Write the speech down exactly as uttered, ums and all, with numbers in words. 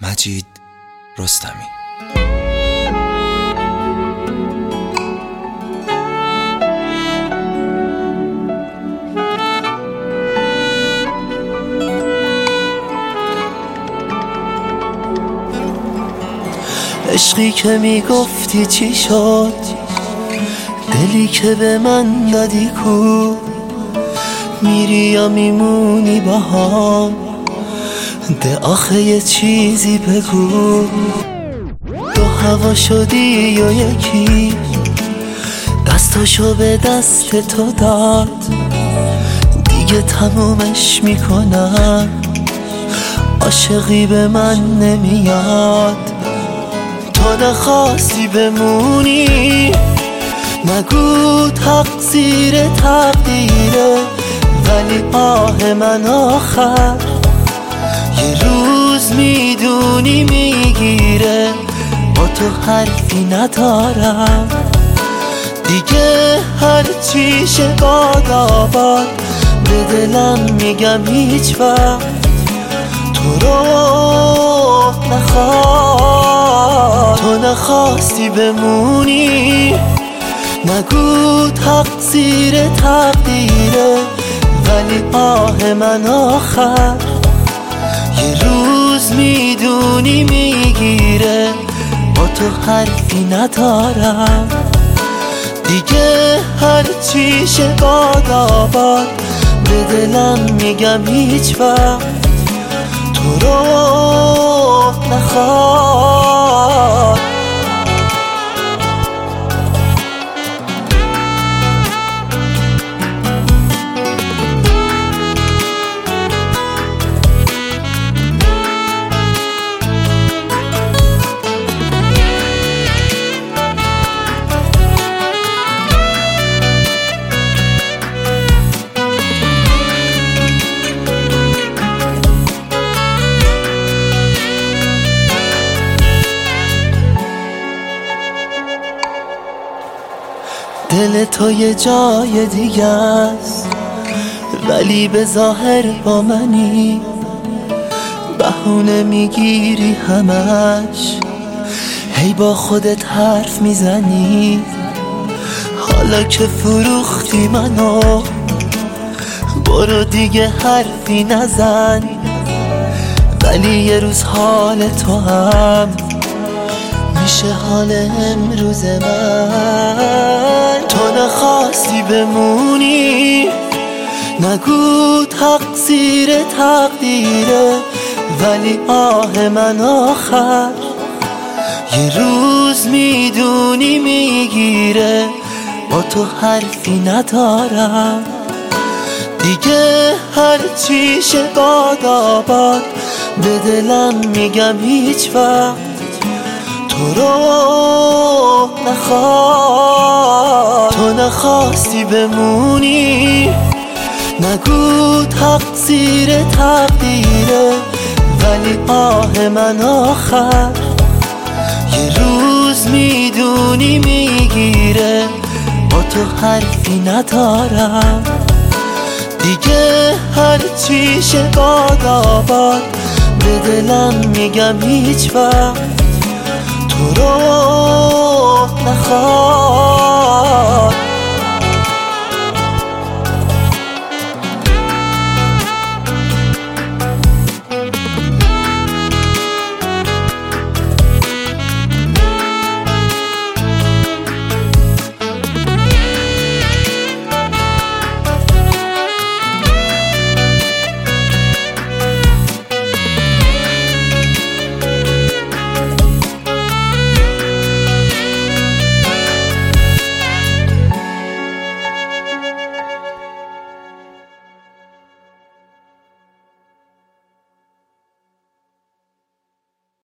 مجید رستمی. عشقی که میگفتی چی شد، دلی که به من دادی کو، میری یا میمونی با هم، ده آخه یه چیزی بگو. دو هوا شدی یا یکی، دستاشو به دست تو داد، دیگه تمومش میکنم، عاشقی به من نمیاد. تو نخواستی بمونی، نگو تقصیر تقدیره، ولی آه من آخر یه روز میدونی میگیره. با تو حرفی ندارم دیگه، هر چی شه باد آباد، به دلم میگم هیچ وقت تو رو نخواد. تو نخواستی بمونی، نگو تقصیر تقدیره، ولی آه من آخر یه روز میدونی میگیره. با تو حرفی ندارم دیگه، هر چی شه باد آباد، به دلم میگم هیچ وقت تو رو نخواد. دل تو یه جای دیگه است، ولی به ظاهر با منی، بهونه میگیری همش، هی با خودت حرف میزنی. حالا که فروختی منو، برو دیگه حرفی نزن، ولی یه روز حال تو هم میشه حال امروز من. تو نخواستی بمونی، نگو تقصیر تقدیره، ولی آه من آخر یه روز میدونی میگیره. با تو حرفی ندارم دیگه، هر چی شه باد آباد، به دلم میگم هیچ وقت تو رو نخواد. تو نخواستی بمونی، نگو تقصیر تقدیره، ولی آه من آخر یه روز میدونی میگیره. با تو حرفی ندارم دیگه، هر چی شه باد آباد، به دلم میگم هیچ وقت تو رو نخواد.